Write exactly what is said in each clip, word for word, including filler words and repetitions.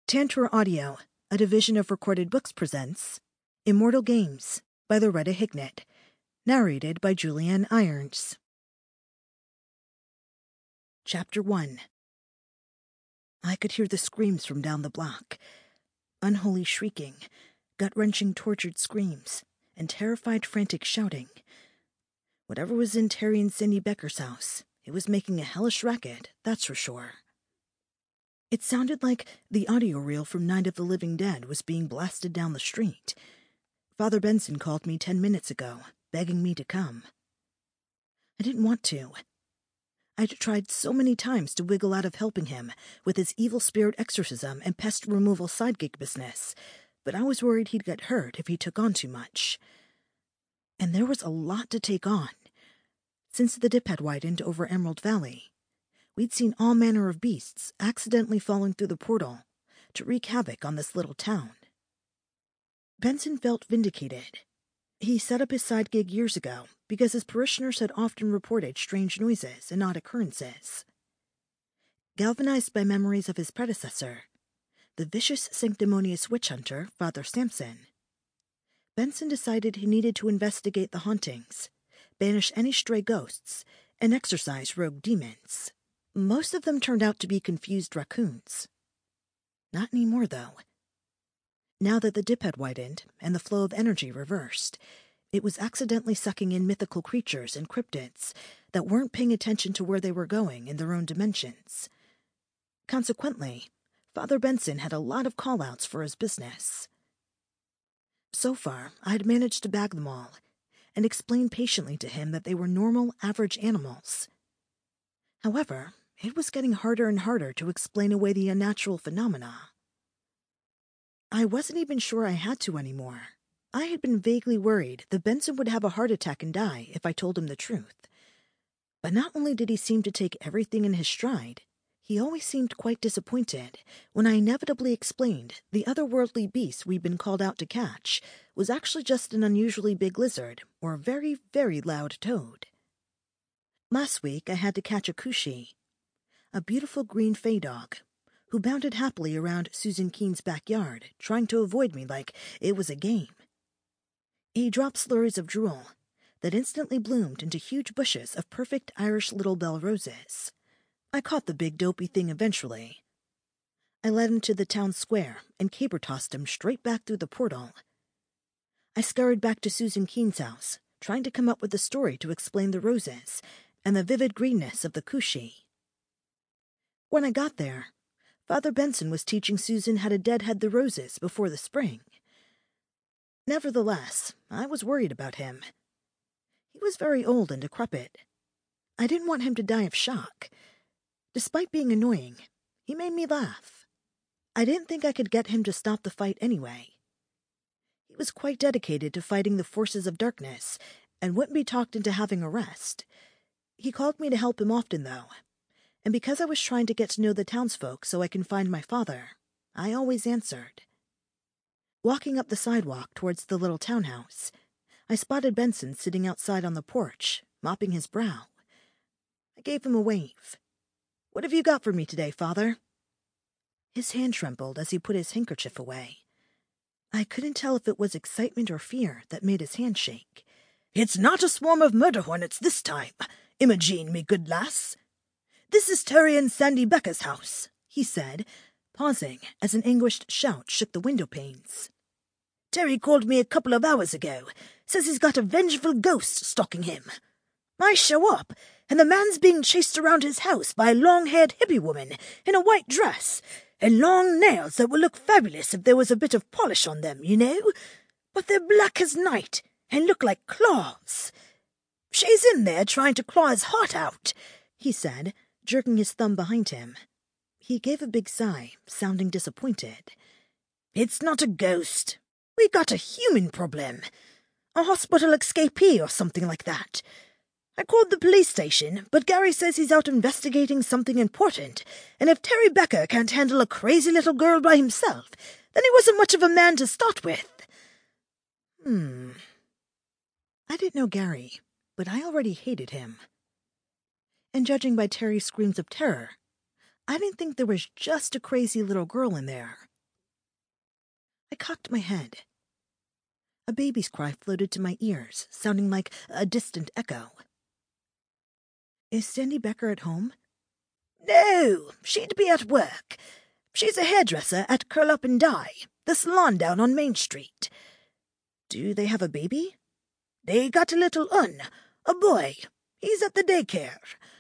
Tantor Audio, a division of Recorded Books, presents Immortal Games by Loretta Hignett, narrated by Julianne Irons. Chapter one. I could hear the screams from down the block. Unholy shrieking, gut-wrenching tortured screams, and terrified frantic shouting. Whatever was in Terry and Cindy Becker's house, it was making a hellish racket, that's for sure. It sounded like the audio reel from Night of the Living Dead was being blasted down the street. Father Benson called me ten minutes ago, begging me to come. I didn't want to. I'd tried so many times to wiggle out of helping him with his evil spirit exorcism and pest removal side gig business, but I was worried he'd get hurt if he took on too much. And there was a lot to take on. Since the dip had widened over Emerald Valley, we'd seen all manner of beasts accidentally falling through the portal to wreak havoc on this little town. Benson felt vindicated. He set up his side gig years ago because his parishioners had often reported strange noises and odd occurrences. Galvanized by memories of his predecessor, the vicious, sanctimonious witch hunter, Father Sampson, Benson decided he needed to investigate the hauntings, banish any stray ghosts, and exorcise rogue demons. Most of them turned out to be confused raccoons. Not anymore, though. Now that the dip had widened and the flow of energy reversed, it was accidentally sucking in mythical creatures and cryptids that weren't paying attention to where they were going in their own dimensions. Consequently, Father Benson had a lot of call-outs for his business. So far, I had managed to bag them all and explain patiently to him that they were normal, average animals. However, it was getting harder and harder to explain away the unnatural phenomena. I wasn't even sure I had to anymore. I had been vaguely worried that Benson would have a heart attack and die if I told him the truth. But not only did he seem to take everything in his stride, he always seemed quite disappointed when I inevitably explained the otherworldly beast we'd been called out to catch was actually just an unusually big lizard or a very, very loud toad. Last week I had to catch a Kushi, a beautiful green fey dog, who bounded happily around Susan Keene's backyard, trying to avoid me like it was a game. He dropped slurries of drool that instantly bloomed into huge bushes of perfect Irish little bell roses. I caught the big dopey thing eventually. I led him to the town square and caber-tossed him straight back through the portal. I scurried back to Susan Keene's house, trying to come up with a story to explain the roses and the vivid greenness of the Kushi. When I got there, Father Benson was teaching Susan how to deadhead the roses before the spring. Nevertheless, I was worried about him. He was very old and decrepit. I didn't want him to die of shock. Despite being annoying, he made me laugh. I didn't think I could get him to stop the fight anyway. He was quite dedicated to fighting the forces of darkness and wouldn't be talked into having a rest. He called me to help him often, though, and because I was trying to get to know the townsfolk so I can find my father, I always answered. Walking up the sidewalk towards the little townhouse, I spotted Benson sitting outside on the porch, mopping his brow. I gave him a wave. "What have you got for me today, Father?" His hand trembled as he put his handkerchief away. I couldn't tell if it was excitement or fear that made his hand shake. "It's not a swarm of murder hornets this time, Imogene, me good lass. This is Terry and Sandy Becker's house," he said, pausing as an anguished shout shook the window panes. "Terry called me a couple of hours ago, says he's got a vengeful ghost stalking him. I show up, and the man's being chased around his house by a long-haired hippie woman in a white dress, and long nails that would look fabulous if there was a bit of polish on them, you know, but they're black as night and look like claws. She's in there trying to claw his heart out," he said, jerking his thumb behind him. He gave a big sigh, sounding disappointed. "It's not a ghost. We got a human problem. A hospital escapee or something like that. I called the police station, but Gary says he's out investigating something important, and if Terry Becker can't handle a crazy little girl by himself, then he wasn't much of a man to start with." Hmm. I didn't know Gary, but I already hated him. And judging by Terry's screams of terror, I didn't think there was just a crazy little girl in there. I cocked my head. A baby's cry floated to my ears, sounding like a distant echo. Is Sandy Becker at home? No, she'd be at work. She's a hairdresser at Curl Up and Dye, the salon down on Main Street. Do they have a baby? They got a little un, a boy. He's at the daycare.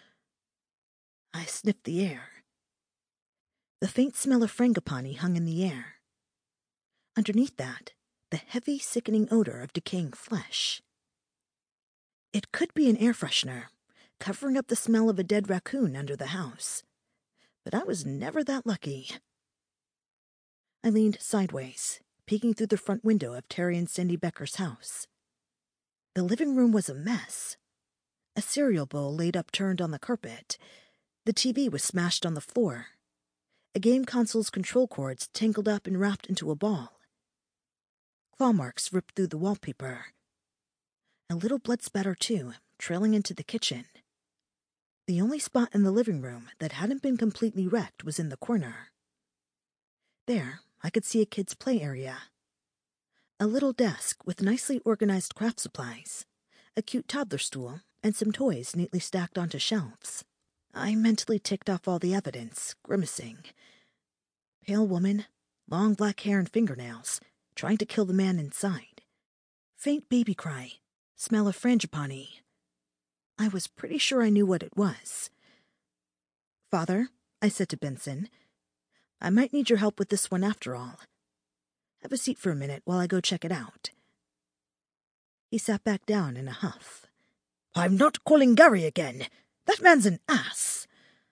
I sniffed the air. The faint smell of frangipani hung in the air. Underneath that, the heavy, sickening odor of decaying flesh. It could be an air freshener, covering up the smell of a dead raccoon under the house. But I was never that lucky. I leaned sideways, peeking through the front window of Terry and Sandy Becker's house. The living room was a mess. A cereal bowl laid upturned on the carpet. The T V was smashed on the floor. A game console's control cords tangled up and wrapped into a ball. Claw marks ripped through the wallpaper. A little blood spatter, too, trailing into the kitchen. The only spot in the living room that hadn't been completely wrecked was in the corner. There, I could see a kid's play area. A little desk with nicely organized craft supplies, a cute toddler stool, and some toys neatly stacked onto shelves. I mentally ticked off all the evidence, grimacing. Pale woman, long black hair and fingernails, trying to kill the man inside. Faint baby cry, smell of frangipani. I was pretty sure I knew what it was. Father, I said to Benson, I might need your help with this one after all. Have a seat for a minute while I go check it out. He sat back down in a huff. I'm not calling Gary again. That man's an ass.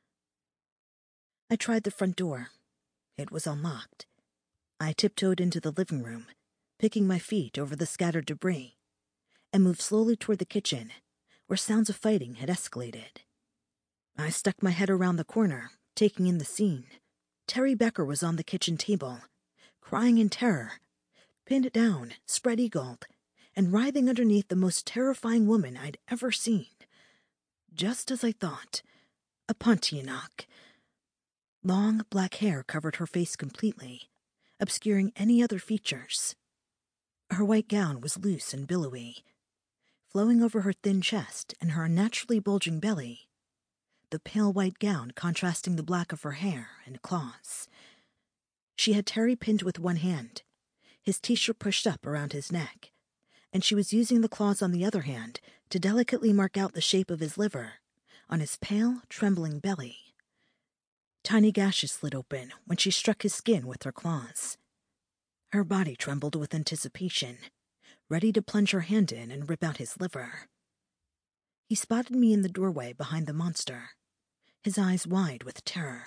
I tried the front door. It was unlocked. I tiptoed into the living room, picking my feet over the scattered debris, and moved slowly toward the kitchen, where sounds of fighting had escalated. I stuck my head around the corner, taking in the scene. Terry Becker was on the kitchen table, crying in terror, pinned down, spread-eagled, and writhing underneath the most terrifying woman I'd ever seen. Just as I thought, a Pontianak. Long black hair covered her face completely, obscuring any other features. Her white gown was loose and billowy, flowing over her thin chest and her unnaturally bulging belly, the pale white gown contrasting the black of her hair and claws. She had Terry pinned with one hand, his t-shirt pushed up around his neck, and she was using the claws on the other hand to delicately mark out the shape of his liver on his pale, trembling belly. Tiny gashes slid open when she struck his skin with her claws. Her body trembled with anticipation, ready to plunge her hand in and rip out his liver. He spotted me in the doorway behind the monster, his eyes wide with terror.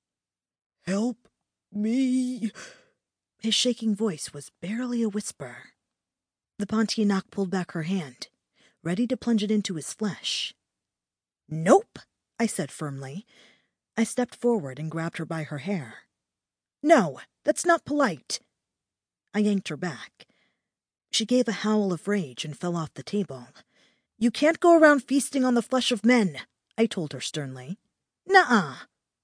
Help me! His shaking voice was barely a whisper. The Pontianak pulled back her hand, ready to plunge it into his flesh. Nope, I said firmly. I stepped forward and grabbed her by her hair. No, that's not polite. I yanked her back. She gave a howl of rage and fell off the table. You can't go around feasting on the flesh of men, I told her sternly. Nuh-uh.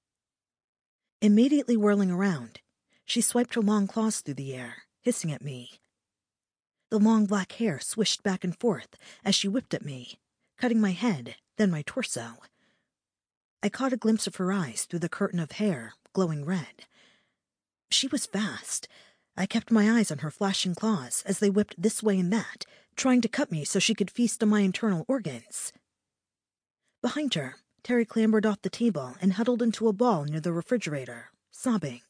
Immediately whirling around, she swiped her long claws through the air, hissing at me. The long black hair swished back and forth as she whipped at me, cutting my head, then my torso. I caught a glimpse of her eyes through the curtain of hair, glowing red. She was fast. I kept my eyes on her flashing claws as they whipped this way and that, trying to cut me so she could feast on my internal organs. Behind her, Terry clambered off the table and huddled into a ball near the refrigerator, sobbing.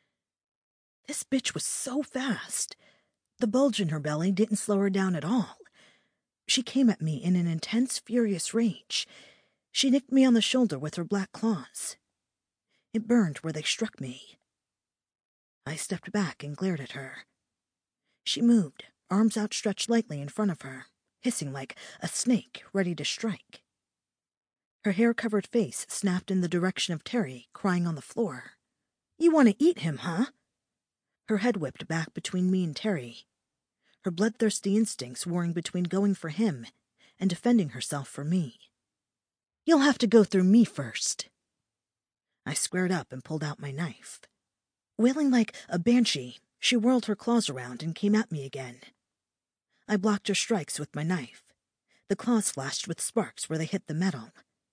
This bitch was so fast. The bulge in her belly didn't slow her down at all. She came at me in an intense, furious rage. She nicked me on the shoulder with her black claws. It burned where they struck me. I stepped back and glared at her. She moved, arms outstretched lightly in front of her, hissing like a snake ready to strike. Her hair-covered face snapped in the direction of Terry, crying on the floor. You want to eat him, huh? Her head whipped back between me and Terry, her bloodthirsty instincts warring between going for him and defending herself for me. You'll have to go through me first. I squared up and pulled out my knife. Wailing like a banshee, She whirled her claws around and came at me again. I blocked her strikes with my knife. The claws flashed with sparks where they hit the metal.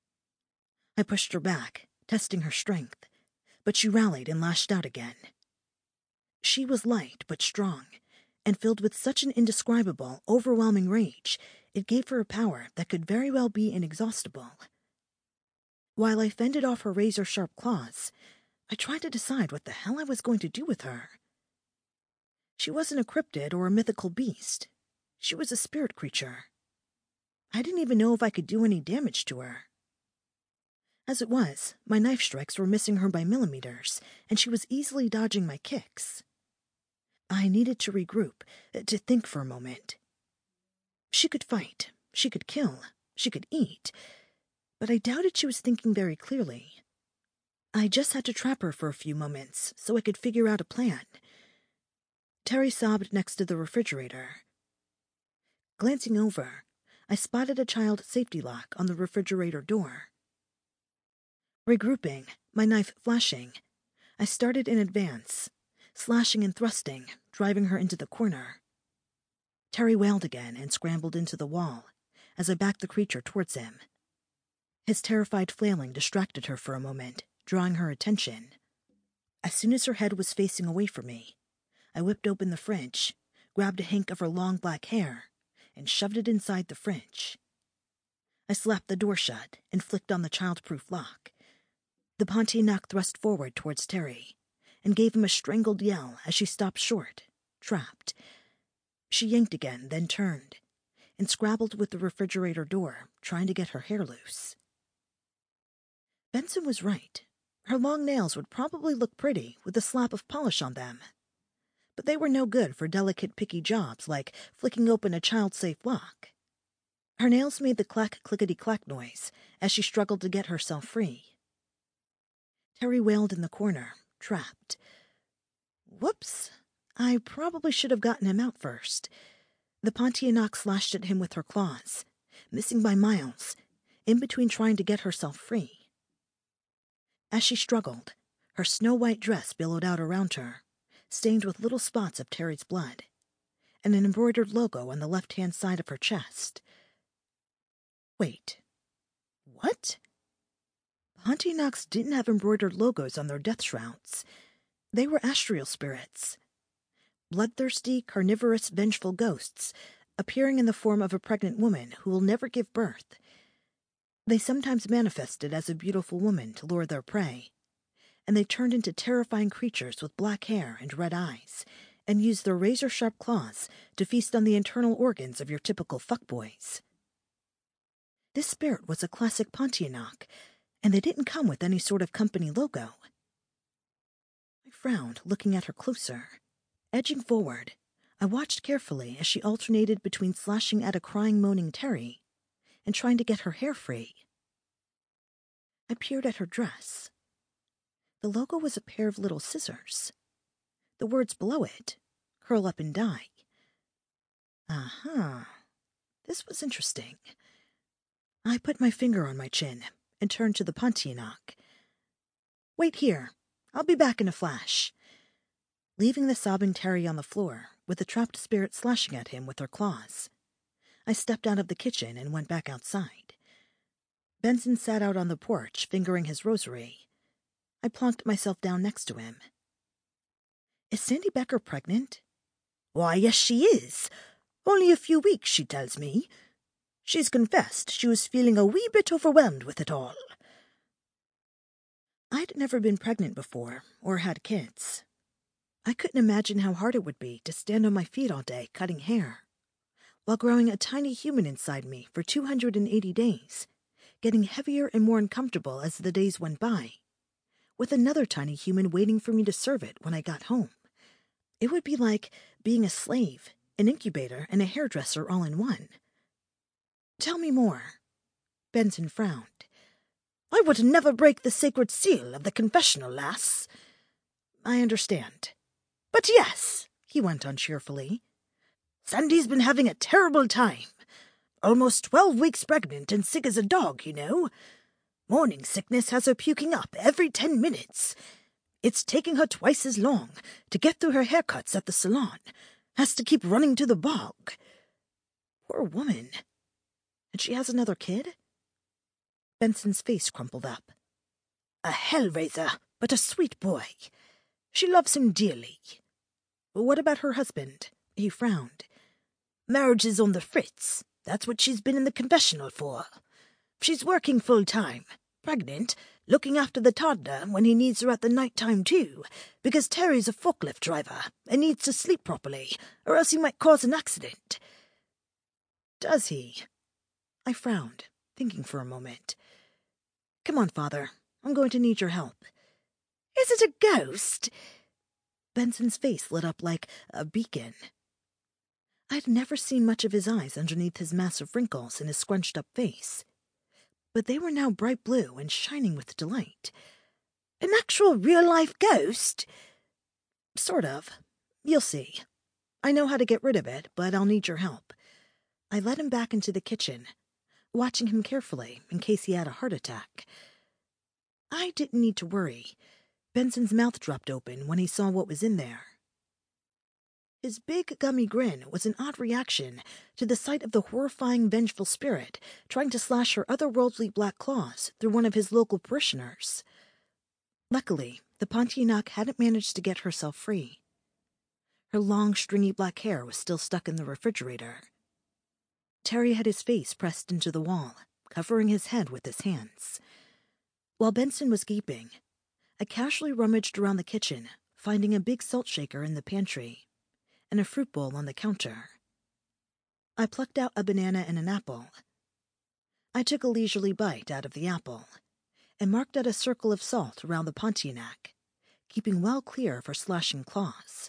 I pushed her back, testing her strength, but she rallied and lashed out again. She was light but strong, and filled with such an indescribable, overwhelming rage, it gave her a power that could very well be inexhaustible. While I fended off her razor-sharp claws, I tried to decide what the hell I was going to do with her. She wasn't a cryptid or a mythical beast. She was a spirit creature. I didn't even know if I could do any damage to her. As it was, my knife strikes were missing her by millimeters, and she was easily dodging my kicks. I needed to regroup, to think for a moment. She could fight, she could kill, she could eat, but I doubted she was thinking very clearly. I just had to trap her for a few moments so I could figure out a plan. Terry sobbed next to the refrigerator. Glancing over, I spotted a child safety lock on the refrigerator door. Regrouping, my knife flashing, I started in advance, slashing and thrusting, driving her into the corner. Terry wailed again and scrambled into the wall as I backed the creature towards him. His terrified flailing distracted her for a moment, drawing her attention. As soon as her head was facing away from me, I whipped open the fridge, grabbed a hank of her long black hair, and shoved it inside the fridge. I slapped the door shut and flicked on the child-proof lock. The Pontianak thrust forward towards Terry and gave him a strangled yell as she stopped short, trapped. She yanked again, then turned, and scrabbled with the refrigerator door, trying to get her hair loose. Benson was right. Her long nails would probably look pretty with a slap of polish on them. But they were no good for delicate, picky jobs like flicking open a child-safe lock. Her nails made the clack-clickety-clack noise as she struggled to get herself free. Terry wailed in the corner, trapped. Whoops. I probably should have gotten him out first. The Pontianak slashed at him with her claws, missing by miles, in between trying to get herself free. As she struggled, her snow-white dress billowed out around her, stained with little spots of Terry's blood, and an embroidered logo on the left-hand side of her chest. Wait. What? Pontianaks didn't have embroidered logos on their death shrouds. They were astral spirits. Bloodthirsty, carnivorous, vengeful ghosts, appearing in the form of a pregnant woman who will never give birth. They sometimes manifested as a beautiful woman to lure their prey, and they turned into terrifying creatures with black hair and red eyes, and used their razor-sharp claws to feast on the internal organs of your typical fuckboys. This spirit was a classic Pontianak, and they didn't come with any sort of company logo. I frowned, looking at her closer. Edging forward, I watched carefully as she alternated between slashing at a crying, moaning Terry and trying to get her hair free. I peered at her dress. The logo was a pair of little scissors. The words below it, curl up and die. Uh-huh. This was interesting. I put my finger on my chin and turned to the Pontianak. Wait here. I'll be back in a flash. Leaving the sobbing Terry on the floor, with the trapped spirit slashing at him with her claws, I stepped out of the kitchen and went back outside. Benson sat out on the porch, fingering his rosary. I plonked myself down next to him. Is Sandy Becker pregnant? Why, yes, she is. Only a few weeks, she tells me. She's confessed she was feeling a wee bit overwhelmed with it all. I'd never been pregnant before, or had kids. I couldn't imagine how hard it would be to stand on my feet all day cutting hair, while growing a tiny human inside me for two hundred eighty days, getting heavier and more uncomfortable as the days went by, with another tiny human waiting for me to serve it when I got home. It would be like being a slave, an incubator, and a hairdresser all in one. Tell me more. Benson frowned. I would never break the sacred seal of the confessional, lass. I understand. But yes, he went on cheerfully, Sandy's been having a terrible time. Almost twelve weeks pregnant and sick as a dog, you know. Morning sickness has her puking up every ten minutes. It's taking her twice as long to get through her haircuts at the salon. Has to keep running to the bog. Poor woman. And she has another kid? Benson's face crumpled up. A hellraiser, but a sweet boy. She loves him dearly. What about her husband? He frowned. Marriage is on the fritz. That's what she's been in the confessional for. She's working full-time, pregnant, looking after the toddler when he needs her at the night time too, because Terry's a forklift driver and needs to sleep properly, or else he might cause an accident. Does he? I frowned, thinking for a moment. Come on, Father. I'm going to need your help. Is it a ghost? Benson's face lit up like a beacon. I'd never seen much of his eyes underneath his massive wrinkles in his scrunched-up face, but they were now bright blue and shining with delight. An actual real-life ghost? Sort of. You'll see. I know how to get rid of it, but I'll need your help. I led him back into the kitchen, watching him carefully in case he had a heart attack. I didn't need to worry. Benson's mouth dropped open when he saw what was in there. His big, gummy grin was an odd reaction to the sight of the horrifying, vengeful spirit trying to slash her otherworldly black claws through one of his local parishioners. Luckily, the Pontianak hadn't managed to get herself free. Her long, stringy black hair was still stuck in the refrigerator. Terry had his face pressed into the wall, covering his head with his hands. While Benson was gaping, I casually rummaged around the kitchen, finding a big salt shaker in the pantry and a fruit bowl on the counter. I plucked out a banana and an apple. I took a leisurely bite out of the apple and marked out a circle of salt around the Pontianak, keeping well clear of her slashing claws.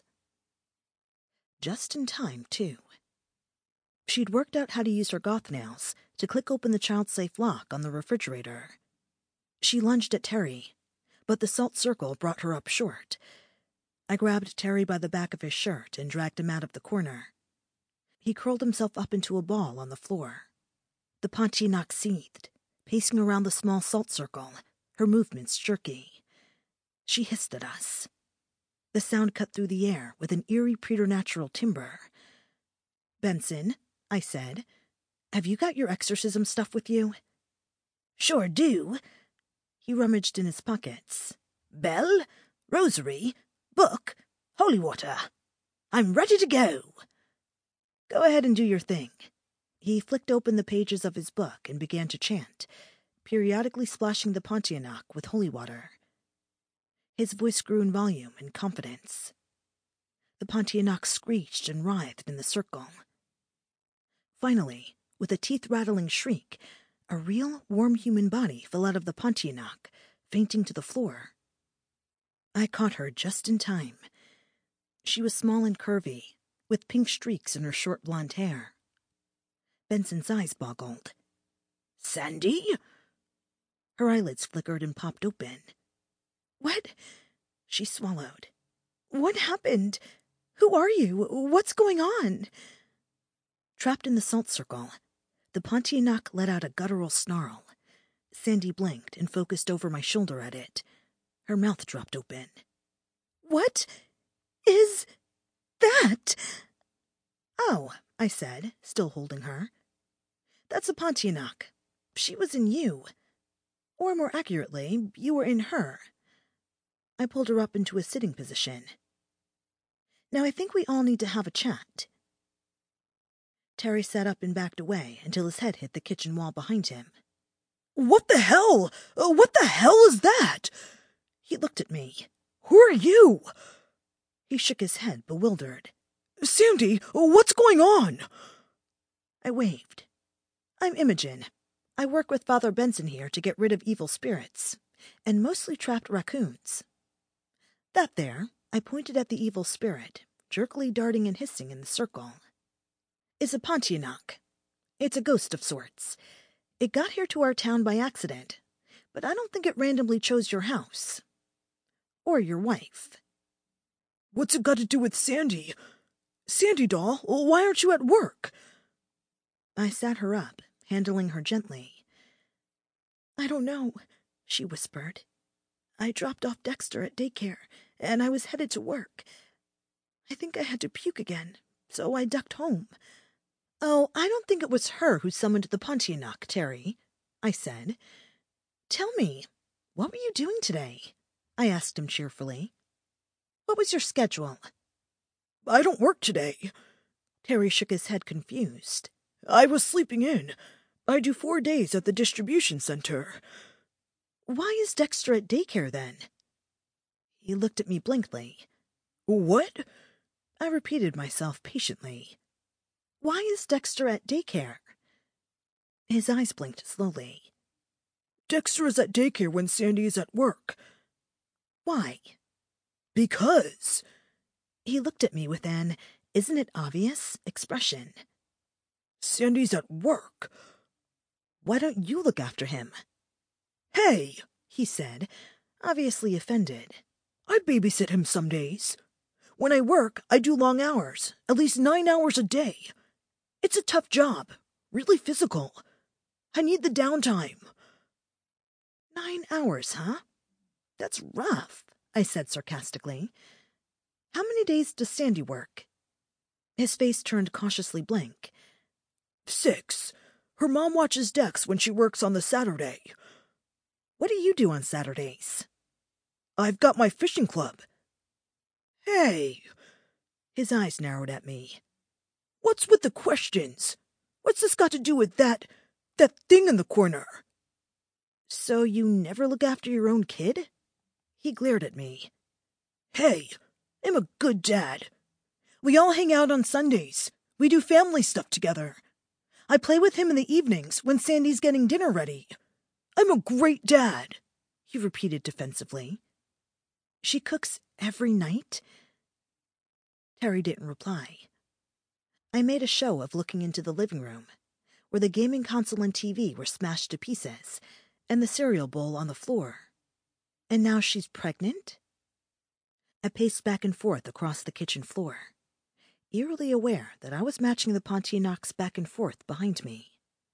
Just in time, too. She'd worked out how to use her goth nails to click open the child-safe lock on the refrigerator. She lunged at Terry, but the salt circle brought her up short. I grabbed Terry by the back of his shirt and dragged him out of the corner. He curled himself up into a ball on the floor. The Pontianak seethed, pacing around the small salt circle, her movements jerky. She hissed at us. The sound cut through the air with an eerie preternatural timbre. Benson, I said, have you got your exorcism stuff with you? Sure do. He rummaged in his pockets. Bell, rosary, book, holy water. I'm ready to go. Go ahead and do your thing. He flicked open the pages of his book and began to chant, periodically splashing the Pontianak with holy water. His voice grew in volume and confidence. The Pontianak screeched and writhed in the circle. Finally, with a teeth-rattling shriek, a real, warm human body fell out of the Pontianak, fainting to the floor. I caught her just in time. She was small and curvy, with pink streaks in her short blonde hair. Benson's eyes boggled. Sandy? Her eyelids flickered and popped open. What? She swallowed. What happened? Who are you? What's going on? Trapped in the salt circle, the Pontianak let out a guttural snarl. Sandy blinked and focused over my shoulder at it. Her mouth dropped open. What is that? Oh, I said, still holding her. That's a Pontianak. She was in you. Or more accurately, you were in her. I pulled her up into a sitting position. Now I think we all need to have a chat. Terry sat up and backed away until his head hit the kitchen wall behind him. What the hell? Uh, what the hell is that? He looked at me. Who are you? He shook his head, bewildered. Sandy, what's going on? I waved. I'm Imogen. I work with Father Benson here to get rid of evil spirits, and mostly trapped raccoons. That there, I pointed at the evil spirit, jerkily darting and hissing in the circle, is a Pontianak. It's a ghost of sorts. It got here to our town by accident, but I don't think it randomly chose your house. Or your wife. What's it got to do with Sandy? Sandy doll, why aren't you at work? I sat her up, handling her gently. I don't know, she whispered. I dropped off Dexter at daycare, and I was headed to work. I think I had to puke again, so I ducked home. Oh, I don't think it was her who summoned the Pontianak, Terry, I said. Tell me, what were you doing today? I asked him cheerfully. What was your schedule? I don't work today. Terry shook his head confused. I was sleeping in. I do four days at the distribution center. Why is Dexter at daycare then? He looked at me blankly. What? I repeated myself patiently. Why is Dexter at daycare? His eyes blinked slowly. Dexter is at daycare when Sandy is at work. Why? Because. He looked at me with an "isn't it obvious" expression. Sandy's at work. Why don't you look after him? Hey, he said, obviously offended. I babysit him some days. When I work, I do long hours, at least nine hours a day. It's a tough job, really physical. I need the downtime. Nine hours, huh? That's rough, I said sarcastically. How many days does Sandy work? His face turned cautiously blank. Six. Her mom watches Dex when she works on the Saturday. What do you do on Saturdays? I've got my fishing club. Hey! His eyes narrowed at me. What's with the questions? What's this got to do with that, that thing in the corner? So you never look after your own kid? He glared at me. Hey, I'm a good dad. We all hang out on Sundays. We do family stuff together. I play with him in the evenings when Sandy's getting dinner ready. I'm a great dad, he repeated defensively. She cooks every night? Terry didn't reply. I made a show of looking into the living room, where the gaming console and T V were smashed to pieces, and the cereal bowl on the floor. And now she's pregnant? I paced back and forth across the kitchen floor, eerily aware that I was matching the Pontianaks back and forth behind me.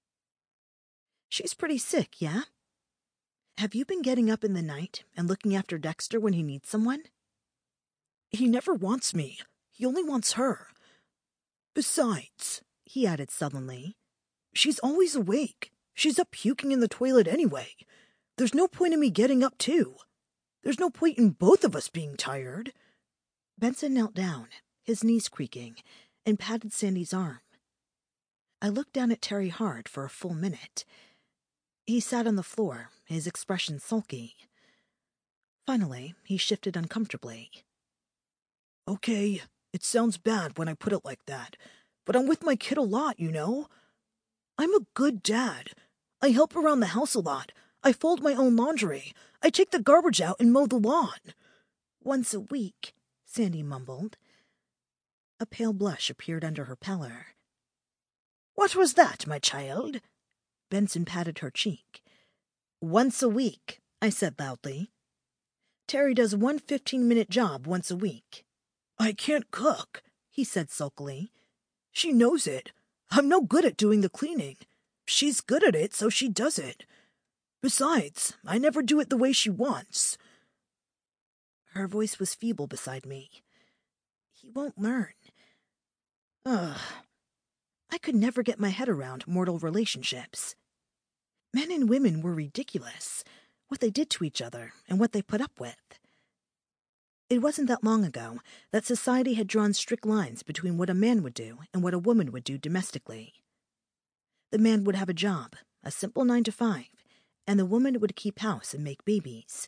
She's pretty sick, yeah? Have you been getting up in the night and looking after Dexter when he needs someone? He never wants me. He only wants her. Besides, he added sullenly, she's always awake. She's up puking in the toilet anyway. There's no point in me getting up too. There's no point in both of us being tired. Benson knelt down, his knees creaking, and patted Sandy's arm. I looked down at Terry hard for a full minute. He sat on the floor, his expression sulky. Finally, he shifted uncomfortably. Okay, it sounds bad when I put it like that, but I'm with my kid a lot, you know? I'm a good dad. I help around the house a lot. I fold my own laundry. I take the garbage out and mow the lawn. Once a week, Sandy mumbled. A pale blush appeared under her pallor. What was that, my child? Benson patted her cheek. Once a week, I said loudly. Terry does one fifteen-minute job once a week. I can't cook, he said sulkily. She knows it. I'm no good at doing the cleaning. She's good at it, so she does it. Besides, I never do it the way she wants. Her voice was feeble beside me. He won't learn. Ugh. I could never get my head around mortal relationships. Men and women were ridiculous, what they did to each other and what they put up with. It wasn't that long ago that society had drawn strict lines between what a man would do and what a woman would do domestically. The man would have a job, a simple nine to five, and the woman would keep house and make babies.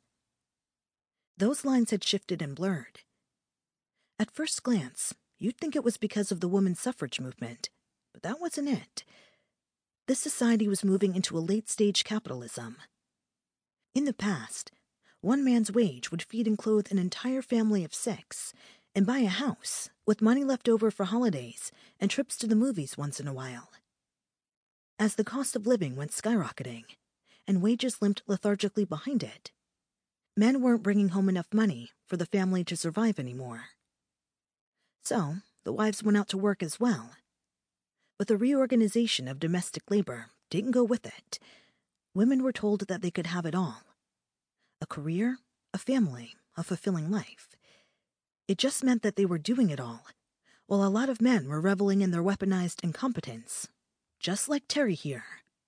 Those lines had shifted and blurred. At first glance, you'd think it was because of the women's suffrage movement, but that wasn't it. This society was moving into a late-stage capitalism. In the past, one man's wage would feed and clothe an entire family of six and buy a house with money left over for holidays and trips to the movies once in a while. As the cost of living went skyrocketing and wages limped lethargically behind it, men weren't bringing home enough money for the family to survive anymore. So, the wives went out to work as well. But the reorganization of domestic labor didn't go with it. Women were told that they could have it all. A career, a family, a fulfilling life. It just meant that they were doing it all, while a lot of men were reveling in their weaponized incompetence, just like Terry here.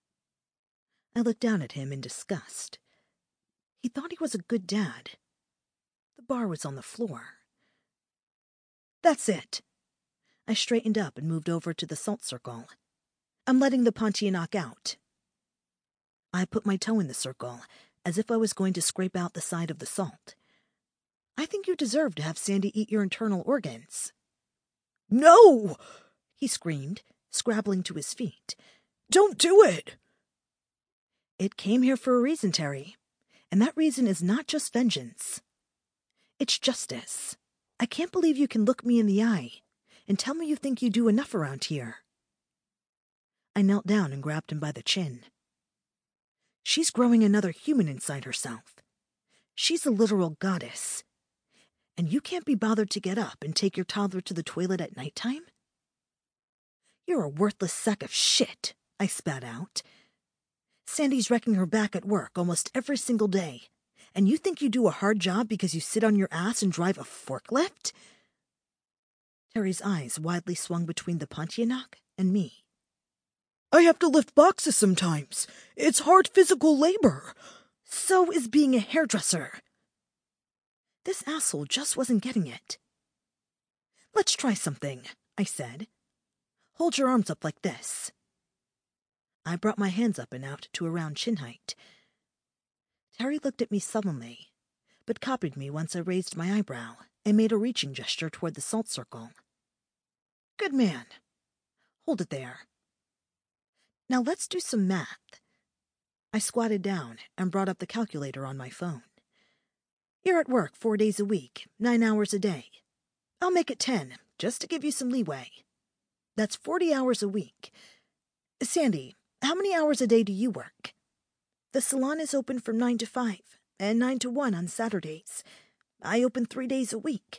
I looked down at him in disgust. He thought he was a good dad. The bar was on the floor. That's it. I straightened up and moved over to the salt circle. I'm letting the Pontianak out. I put my toe in the circle, as if I was going to scrape out the side of the salt. I think you deserve to have Sandy eat your internal organs. No! He screamed, scrabbling to his feet. Don't do it! It came here for a reason, Terry, and that reason is not just vengeance. It's justice. I can't believe you can look me in the eye and tell me you think you do enough around here. I knelt down and grabbed him by the chin. She's growing another human inside herself. She's a literal goddess. And you can't be bothered to get up and take your toddler to the toilet at nighttime? You're a worthless sack of shit, I spat out. Sandy's wrecking her back at work almost every single day, and you think you do a hard job because you sit on your ass and drive a forklift? Terry's eyes widely swung between the Pontianak and me. I have to lift boxes sometimes. It's hard physical labor. So is being a hairdresser. This asshole just wasn't getting it. Let's try something, I said. Hold your arms up like this. I brought my hands up and out to around chin height. Terry looked at me sullenly, but copied me once I raised my eyebrow and made a reaching gesture toward the salt circle. Good man. Hold it there. Now let's do some math. I squatted down and brought up the calculator on my phone. You're at work four days a week, nine hours a day. I'll make it ten, just to give you some leeway. That's forty hours a week. Sandy, how many hours a day do you work? The salon is open from nine to five, and nine to one on Saturdays. I open three days a week.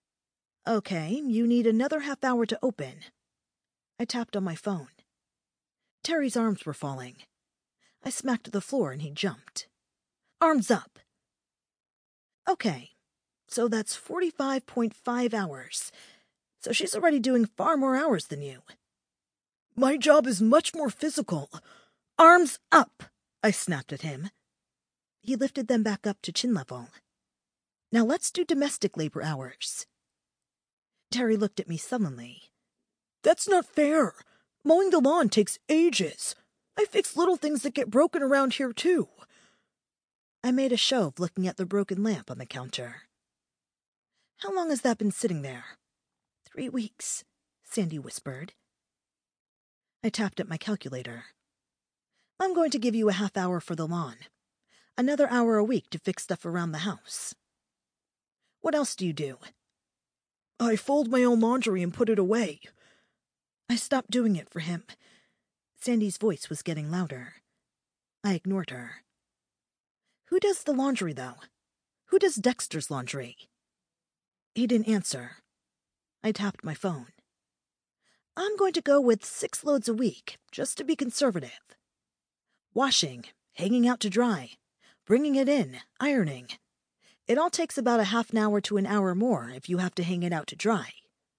Okay, you need another half hour to open. I tapped on my phone. Terry's arms were falling. I smacked the floor and he jumped. Arms up. Okay, so that's forty-five point five hours. So she's already doing far more hours than you. My job is much more physical. Arms up, I snapped at him. He lifted them back up to chin level. Now let's do domestic labor hours. Terry looked at me sullenly. That's not fair. Mowing the lawn takes ages. I fix little things that get broken around here, too. I made a show of looking at the broken lamp on the counter. How long has that been sitting there? Three weeks, Sandy whispered. I tapped at my calculator. I'm going to give you a half hour for the lawn. Another hour a week to fix stuff around the house. What else do you do? I fold my own laundry and put it away. I stopped doing it for him. Sandy's voice was getting louder. I ignored her. Who does the laundry, though? Who does Dexter's laundry? He didn't answer. I tapped my phone. I'm going to go with six loads a week, just to be conservative. Washing, hanging out to dry, bringing it in, ironing. It all takes about a half an hour to an hour more if you have to hang it out to dry.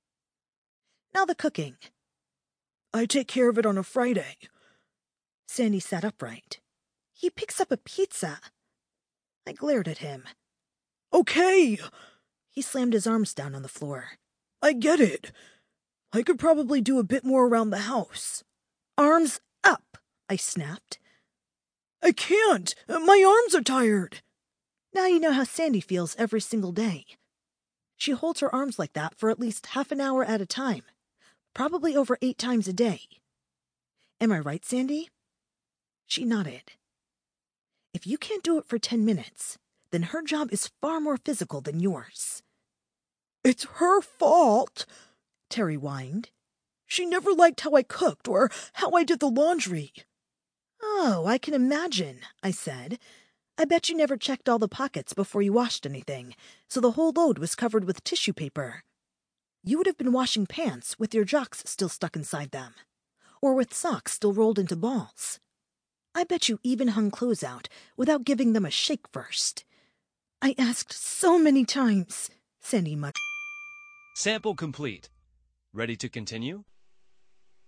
Now the cooking. I take care of it on a Friday. Sandy sat upright. He picks up a pizza. I glared at him. Okay. He slammed his arms down on the floor. I get it. I could probably do a bit more around the house. Arms up, I snapped. I can't. My arms are tired. Now you know how Sandy feels every single day. She holds her arms like that for at least half an hour at a time, probably over eight times a day. Am I right, Sandy? She nodded. If you can't do it for ten minutes, then her job is far more physical than yours. It's her fault, Terry whined. She never liked how I cooked or how I did the laundry. Oh, I can imagine, I said. I bet you never checked all the pockets before you washed anything, so the whole load was covered with tissue paper. You would have been washing pants with your jocks still stuck inside them, or with socks still rolled into balls. I bet you even hung clothes out without giving them a shake first. I asked so many times, Sandy muttered. Sample complete. Ready to continue?